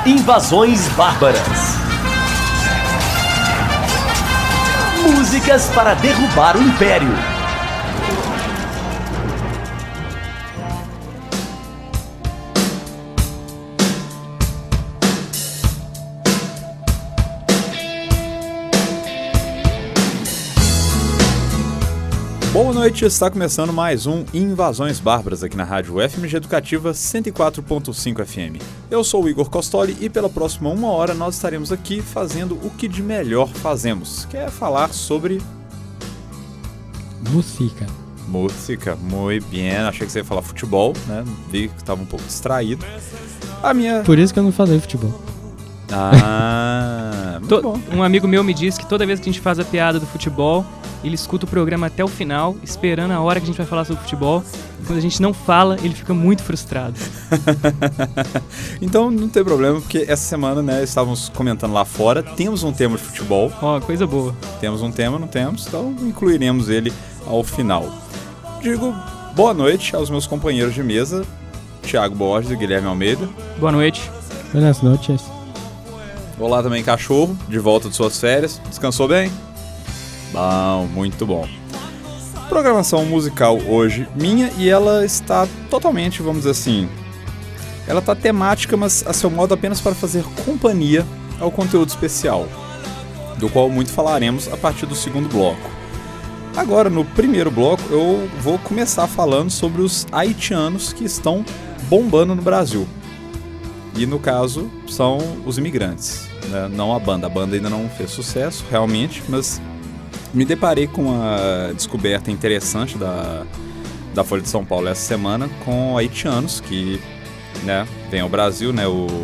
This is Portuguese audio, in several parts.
Invasões Bárbaras. Músicas para derrubar o Império. Boa noite, está começando mais um Invasões Bárbaras aqui na Rádio FMG Educativa 104.5 FM. Eu sou o Igor Costoli e pela próxima 1 hora nós estaremos aqui fazendo o que de melhor fazemos, que é falar sobre... Música, muito bem. Achei que você ia falar futebol, né? Vi que estava um pouco distraído. Por isso que eu não falei futebol. Muito bom. Um amigo meu me disse que toda vez que a gente faz a piada do futebol, ele escuta o programa até o final, esperando a hora que a gente vai falar sobre futebol. Quando a gente não fala, ele fica muito frustrado. Então não tem problema, porque essa semana, né, estávamos comentando lá fora, temos um tema de futebol. Ó, coisa boa. Temos um tema, não temos, então incluiremos ele ao final. Digo boa noite aos meus companheiros de mesa, Thiago Borges e Guilherme Almeida. Boa noite. Buenas noches. Olá também, cachorro, de volta de suas férias. Descansou bem? Bom, muito bom. Programação musical hoje minha, e ela está totalmente, vamos dizer assim, ela está temática, mas a seu modo apenas para fazer companhia ao conteúdo especial, do qual muito falaremos a partir do segundo bloco. Agora, no primeiro bloco, eu vou começar falando sobre os haitianos que estão bombando no Brasil. E no caso, são os imigrantes, né? Não a banda. A banda ainda não fez sucesso, realmente, mas me deparei com uma descoberta interessante da Folha de São Paulo essa semana com haitianos que, né, vêm ao Brasil, né?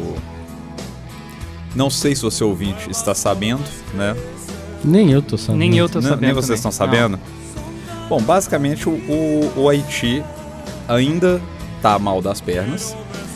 Não sei se você ouvinte está sabendo, né? Nem eu tô sabendo. Nem eu tô sabendo. Nem vocês estão sabendo? Não. Bom, basicamente o Haiti ainda tá mal das pernas.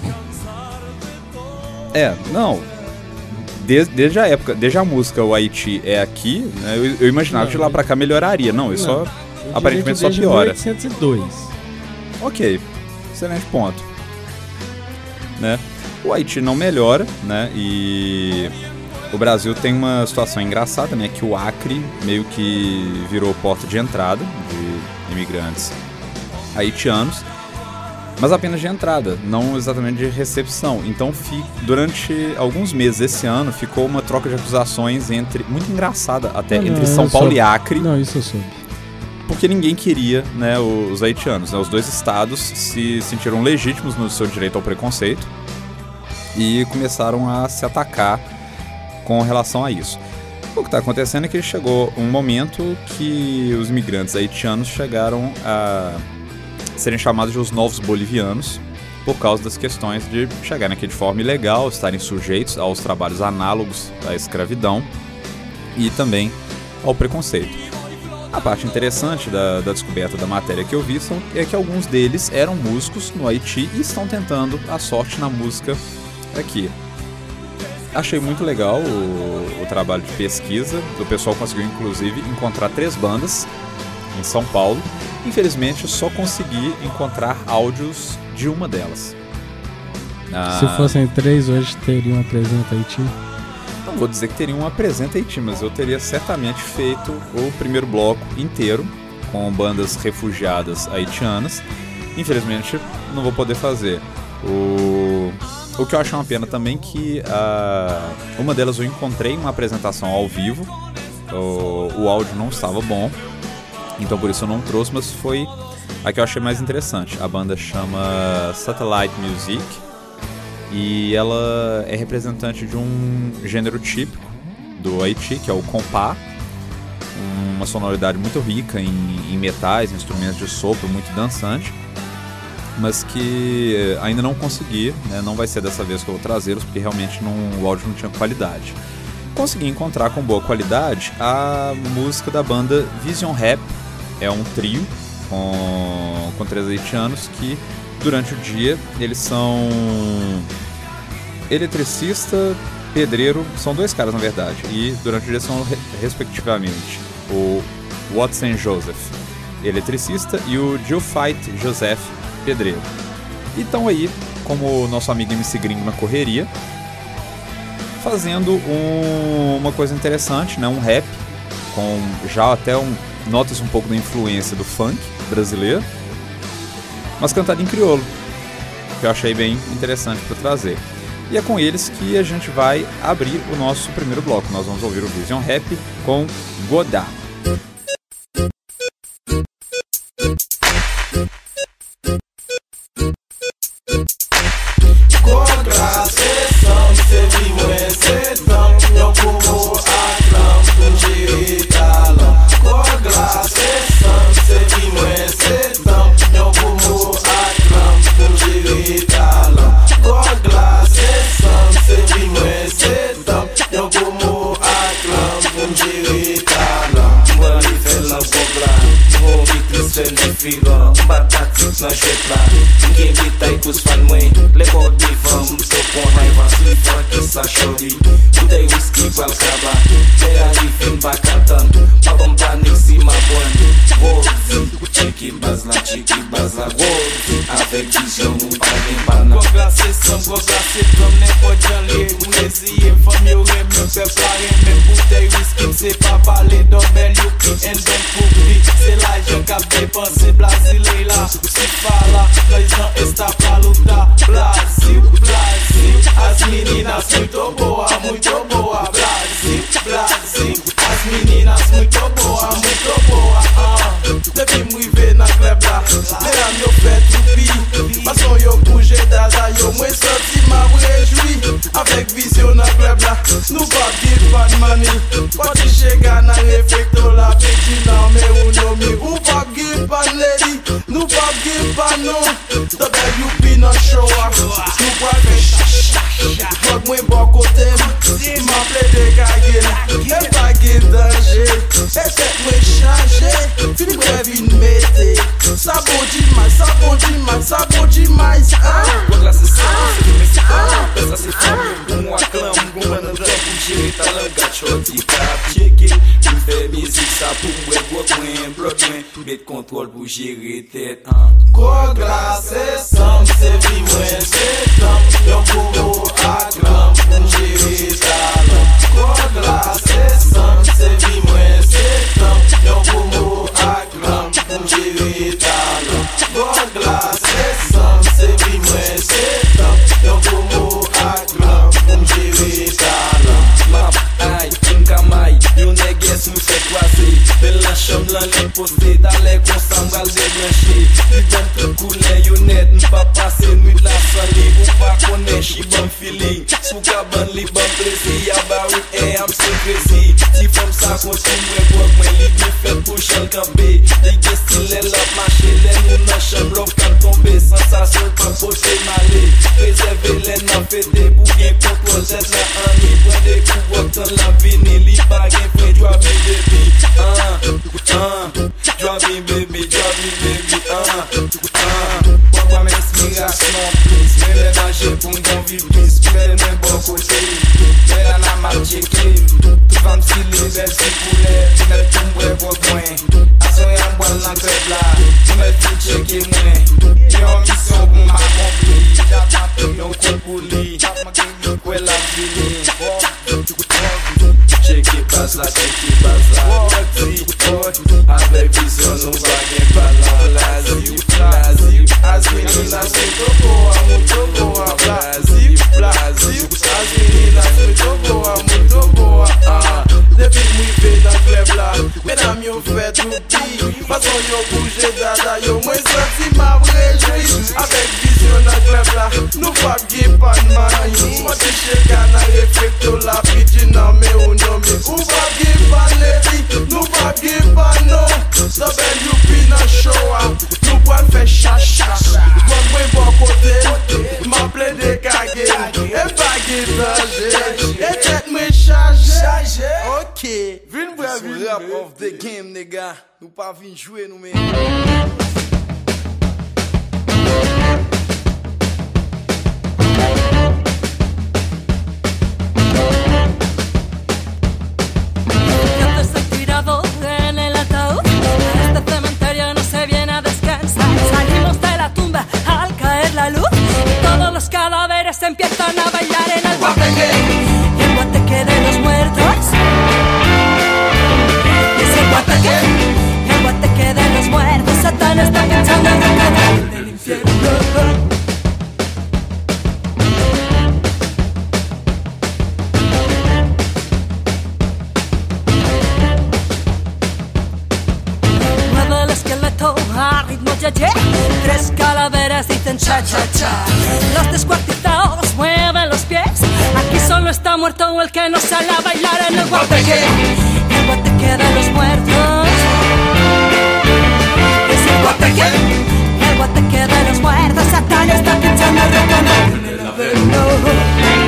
Desde a música O Haiti é aqui, né, eu imaginava que de lá pra cá melhoraria. Não, isso só aparentemente só piora. 1802. Ok, excelente ponto. Né? O Haiti não melhora, né? E o Brasil tem uma situação engraçada, né? Que o Acre meio que virou porta de entrada de imigrantes haitianos. Mas apenas de entrada, não exatamente de recepção. Então, durante alguns meses esse ano, ficou uma troca de acusações muito engraçada até, entre São Paulo e Acre. Não, isso eu soube. Porque ninguém queria, né, os haitianos. Né? Os dois estados se sentiram legítimos no seu direito ao preconceito e começaram a se atacar com relação a isso. O que está acontecendo é que chegou um momento que os imigrantes haitianos chegaram a serem chamados de os novos bolivianos por causa das questões de chegarem aqui de forma ilegal, estarem sujeitos aos trabalhos análogos à escravidão e também ao preconceito. A parte interessante da descoberta da matéria que eu vi é que alguns deles eram músicos no Haiti e estão tentando a sorte na música aqui. Achei muito legal o trabalho de pesquisa. O pessoal conseguiu inclusive encontrar 3 bandas em São Paulo. Infelizmente, eu só consegui encontrar áudios de uma delas. Se fossem 3, hoje teriam Apresenta Haiti? Não vou dizer que teriam um Apresenta Haiti, mas eu teria certamente feito o primeiro bloco inteiro com bandas refugiadas haitianas. Infelizmente, não vou poder fazer. O que eu acho uma pena também que uma delas eu encontrei uma apresentação ao vivo. O áudio não estava bom. Então por isso eu não trouxe, mas foi a que eu achei mais interessante. A banda chama Satellite Music e ela é representante de um gênero típico do Haiti, que é o compas, uma sonoridade muito rica em metais, instrumentos de sopro, muito dançante, mas que ainda não consegui, né? Não vai ser dessa vez que eu vou trazê-los, porque realmente o áudio não tinha qualidade. Consegui encontrar com boa qualidade a música da banda Vision Rap. É um trio com 3 haitianos que durante o dia eles são eletricista, pedreiro, são 2 caras na verdade, e durante o dia são respectivamente o Watson Joseph, eletricista, e o Geofight Joseph, pedreiro. E estão aí, como o nosso amigo MC Gringo na correria, fazendo uma coisa interessante, né? Um rap, com já até notas um pouco da influência do funk brasileiro, mas cantado em crioulo, que eu achei bem interessante para trazer. E é com eles que a gente vai abrir o nosso primeiro bloco. Nós vamos ouvir o Vision Rap com Godá. Batatik nan jet la Mgen bitay pou sfan mwen Le bot divan mto kon rayvan Si fwa ki sa chori Bouteille whisky pal kaba Le ali fin bakatan Mabam panik si mabon Wozi Chiki bazla Wozi Avek vision ou pagen pana Go glase sam, go glase plom Ne po jan le ou neziye Fam yo reme pepla reme Bouteille whisky se pa pale Dobel yupi en den poupi Se la jen kap depanse Brasile la se fala Nós não está pra lutar Brasil, Brasil As meninas muito boa Brasil, Brasil As meninas muito boa Depi mou ve nan kleb la Mera myo fè troupi Pason yo bouje dada yo Mwen soti ma rejoui Avek vision nan kleb la Nou pa give pan mani Pati chega nan refekto la Peti nan me ou no mi Ou pa give pan lady Nou pa give pan nou Dobel yupi nan show up Nou pa fe Mok mwen bon kote Ma ple de kagel E bagel danje E tek mwen chanje Fini mwen vin mete Sabon demais Go glase sam, se vi mexican Pensa se fome, um aclam Goumana drampo direita, langa choti Kap cheke, mwen fè mizik Sa pou mwen go kwen, blokwen Met kontrol pou jere tet Go glase sam, se vi mwen se tam Yon pou aklam pou jere talan Go glase sam, se vi mwen se tam Yon pou aklam pou jere talan Go glase sam, se vi mwen se tam Yon pou aklam pou jere talan Map ay, kamay, yon neges mou fè kwase Bel la chom lan li poste Dale konsan bal de blanche Li bon tout koule yon net N'pa pase nwit la sali Ou pa konen chi bon feeling Sou kaban li bon plezi Yabari am so crazy Ti fom sa konti mwen bok Mwen li di fet pou chan kampe Li gestin lè lop mache Lè nou nan chan blok kan tombe Sensasyon pa pote male Prezeve lè nan fete Pou gen kontrol jet la ani Pwende kou wak tan la vini Li bagen fwe drop me baby Drop me baby Wap men inspirasyon please Mwen lè nanje pou m'gon vi please Mwen men bon kote Mwen la nan map cheke Tout vam si li bel si poule Mwen pou mwen vok mwen Aso yon mwen lan krep la Mwen pou cheke mwen Yon misyon pou m'akompli Jat mape yon kon pou li Kwe la vini Cheke baz la Avec vision nou bagen pala Lazi, as meninas muito boa Brasil, as meninas muito boa Depi mou ve nan kleb la Menam yo fè troupi Fason yo bouje dada yo Mwen senti ma rejoui Avec vision nan kleb la Nou pa gi pan mani Mwen ti cheka nan refekto la Piti nan me ou no mi Ou pa gi pan lady Nou pa gi pan no Dobel yupi nan show up Nou pa fè chacha Mwen mwen bon kote Ma ple de kagel E bagel danje E tet mwen chaje Ok Vin bre vin rap of the game nega Nou pa vin jwe nou men la luz y todos los cadáveres empiezan a bailar en el guapeque. pinchando rock and roll en el infierno. A ritmo ye-ye, tres calaveras dicen cha-cha-cha. Los descuartizados mueven los pies. Aquí solo está muerto el que no sale a bailar en el guateque. El guateque de los muertos. Es el guateque. El guateque de los muertos. Satán está pinchando rock and roll en el averno.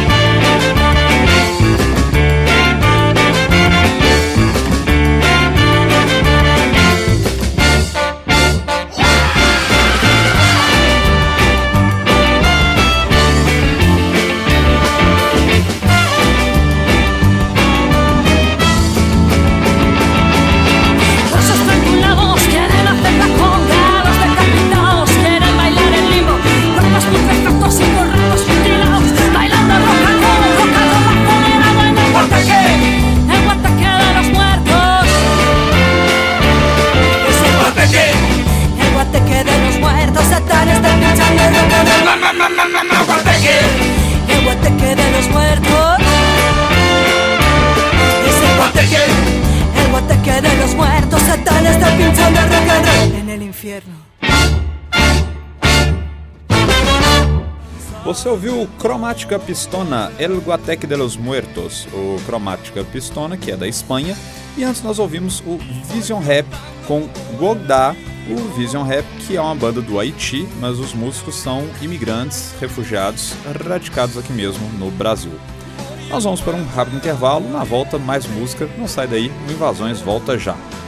El guateque de los muertos. Es el guateque. El guateque de los muertos. Satán está pinchando rock and roll en el infierno. Você ouviu Cromática Pistona, El Guateque de los Muertos, o Cromática Pistona, que é da Espanha, e antes nós ouvimos o Vision Rap com Gogda, o Vision Rap, que é uma banda do Haiti, mas os músicos são imigrantes, refugiados, radicados aqui mesmo no Brasil. Nós vamos para um rápido intervalo, na volta mais música, não sai daí, o Invasões volta já.